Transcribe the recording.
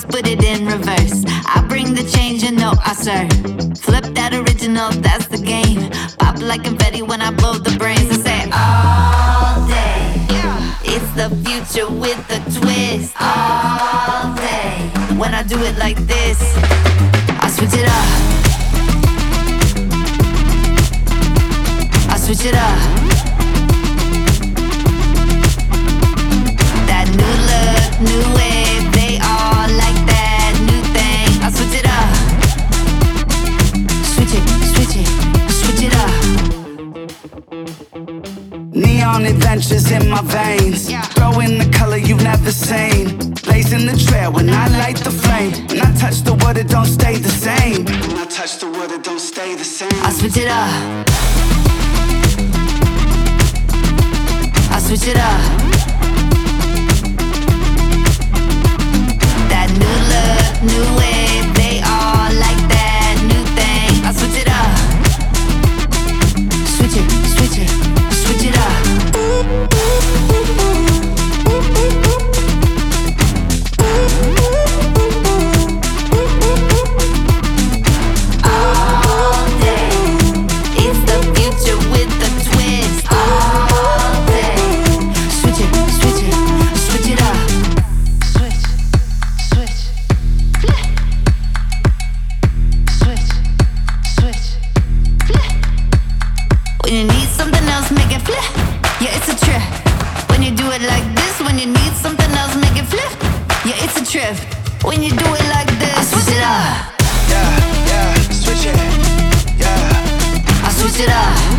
put it in reverse. I bring the change, you know I serve. Flip that original, that's the game. Pop like confetti when I blow the brains. I say all day. It's the future with a twist. All day. When I do it like this, I switch it up. I switch it up. That new look, new wave, they all like that new thing. I switch it up. Switch it, switch it, switch it up. Neon adventures in my veins. Throw in the color you've never seen. Blazing the trail when I light the flame. When I touch the wood, it don't stay the same. When I touch the wood, it don't stay the same. I switch it up. I switch it up. That new look, new wave, they all like that new thing. I switch it up. Switch it, switch it, switch it up. All day, it's the future with the twist. All day, switch it, switch it, switch it up. Switch, switch, flip. Switch, switch, flip. When you need something else, make it flip. Yeah, it's a trip. When you do it like this, when you need something else, make it flip. Yeah, it's a trip. When you do it like this, switch it up. Yeah, yeah, switch it. Yeah. I switch it up.